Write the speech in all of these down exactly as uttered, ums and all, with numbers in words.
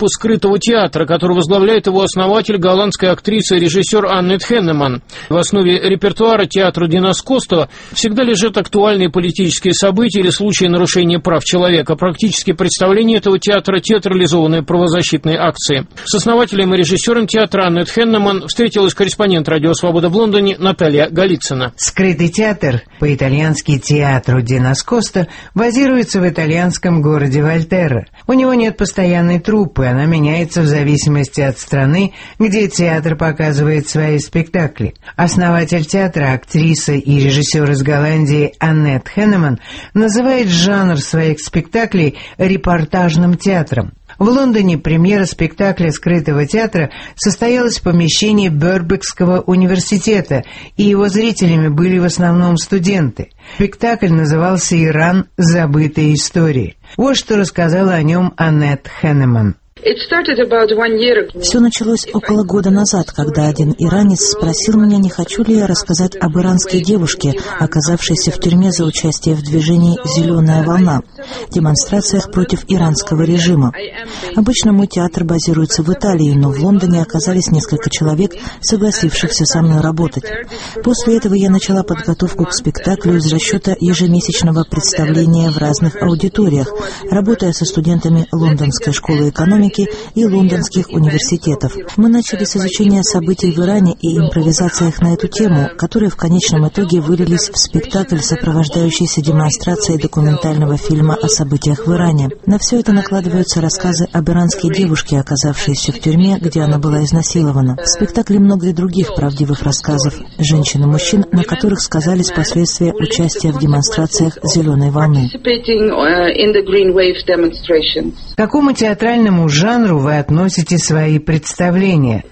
группу скрытого театра, которую возглавляет его основатель, голландская актриса и режиссер Аннет Хеннеман. В основе репертуара театра Динас Коста всегда лежат актуальные политические события или случаи нарушения прав человека. Практически представление этого театра – театрализованные правозащитные акции. С основателем и режиссером театра Аннет Хеннеман встретилась корреспондент «Радио Свобода» в Лондоне Наталья Голицына. Скрытый театр, по-итальянски театру Динас Коста, базируется в итальянском городе Вольтерра. У него нет постоянной труппы, она меняется в зависимости от страны, где театр показывает свои спектакли. Основатель театра, актриса и режиссер из Голландии Аннет Хеннеман называет жанр своих спектаклей репортажным театром. В Лондоне премьера спектакля скрытого театра состоялась в помещении Бербикского университета, и его зрителями были в основном студенты. Спектакль назывался «Иран. Забытые истории». Вот что рассказала о нем Аннет Хеннеман. Все началось около года назад, когда один иранец спросил меня, не хочу ли я рассказать об иранской девушке, оказавшейся в тюрьме за участие в движении «Зеленая волна», демонстрациях против иранского режима. Обычно мой театр базируется в Италии, но в Лондоне оказались несколько человек, согласившихся со мной работать. После этого я начала подготовку к спектаклю из расчета ежемесячного представления в разных аудиториях, работая со студентами Лондонской школы экономики и лондонских университетов. Мы начали с изучения событий в Иране и импровизациях на эту тему, которые в конечном итоге вылились в спектакль, сопровождающийся демонстрацией документального фильма о событиях в Иране. На все это накладываются рассказы об иранской девушке, оказавшейся в тюрьме, где она была изнасилована. В спектакле много и других правдивых рассказов женщин и мужчин, на которых сказались последствия участия в демонстрациях «Зеленой волны». К какому театральному жанру вы относите свои представления?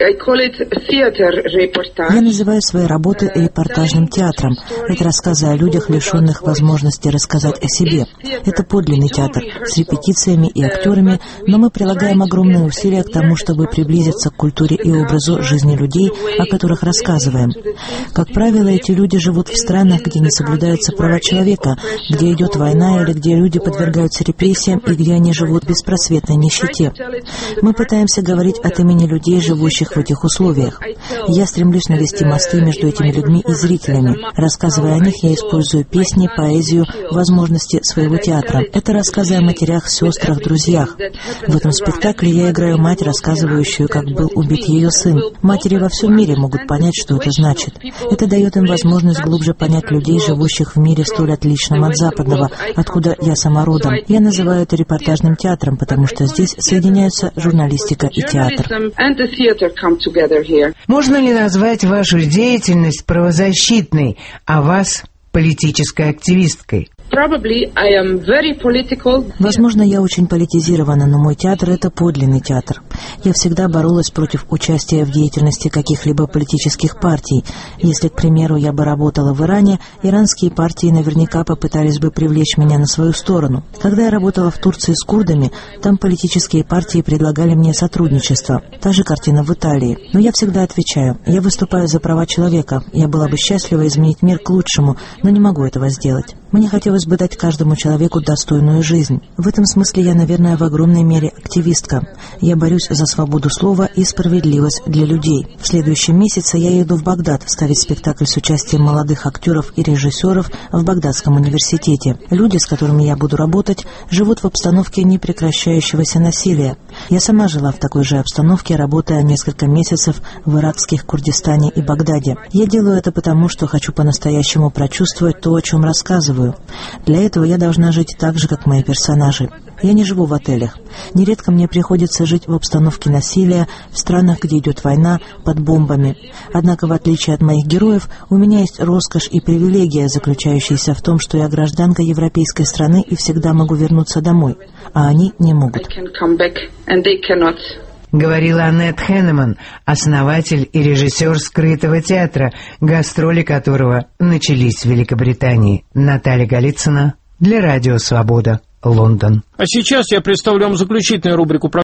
Я называю свои работы репортажным театром. Это рассказы о людях, лишенных возможности рассказать о себе. Это подлинный театр с репетициями и актерами, но мы прилагаем огромные усилия к тому, чтобы приблизиться к культуре и образу жизни людей, о которых рассказываем. Как правило, эти люди живут в странах, где не соблюдаются права человека, где идет война или где люди подвергаются репрессиям и где они живут в беспросветной нищете. Мы пытаемся говорить от имени людей, живущих в этих условиях. Я стремлюсь навести мосты между этими людьми и зрителями. Рассказывая о них, я использую песни, поэзию, возможности своего театра. Это рассказы о матерях, сестрах, друзьях. В этом спектакле я играю мать, рассказывающую, как был убит ее сын. Матери во всем мире могут понять, что это значит. Это дает им возможность глубже понять людей, живущих в мире столь отличном от западного, откуда я сама родом. Я называю это репортажным театром, потому что здесь соединяются журналистика и театр. Можно ли назвать вашу деятельность правозащитной, а вас политической активисткой? Возможно, я очень политизирована, но мой театр – это подлинный театр. Я всегда боролась против участия в деятельности каких-либо политических партий. Если, к примеру, я бы работала в Иране, иранские партии наверняка попытались бы привлечь меня на свою сторону. Когда я работала в Турции с курдами, там политические партии предлагали мне сотрудничество. Та же картина в Италии. Но я всегда отвечаю, я выступаю за права человека. Я была бы счастлива изменить мир к лучшему, но не могу этого сделать. Мне хотелось бы дать каждому человеку достойную жизнь. В этом смысле я, наверное, в огромной мере активистка. Я борюсь за свободу слова и справедливость для людей. В следующем месяце я еду в Багдад ставить спектакль с участием молодых актеров и режиссеров в Багдадском университете. Люди, с которыми я буду работать, живут в обстановке непрекращающегося насилия. Я сама жила в такой же обстановке, работая несколько месяцев в иракских Курдистане и Багдаде. Я делаю это потому, что хочу по-настоящему прочувствовать то, о чем рассказываю. Для этого я должна жить так же, как мои персонажи. Я не живу в отелях. Нередко мне приходится жить в обстановке насилия, в странах, где идет война, под бомбами. Однако, в отличие от моих героев, у меня есть роскошь и привилегия, заключающаяся в том, что я гражданка европейской страны и всегда могу вернуться домой, а они не могут. Говорила Аннет Хеннеман, основатель и режиссер скрытого театра, гастроли которого начались в Великобритании. Наталья Голицына для Радио Свобода, Лондон. А сейчас я представлю вам заключительную рубрику